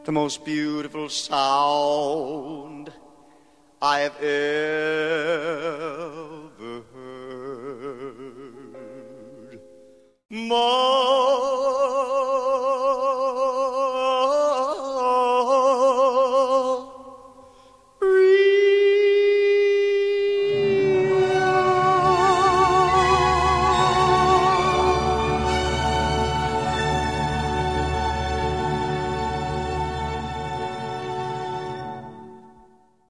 the most beautiful sound I have ever heard.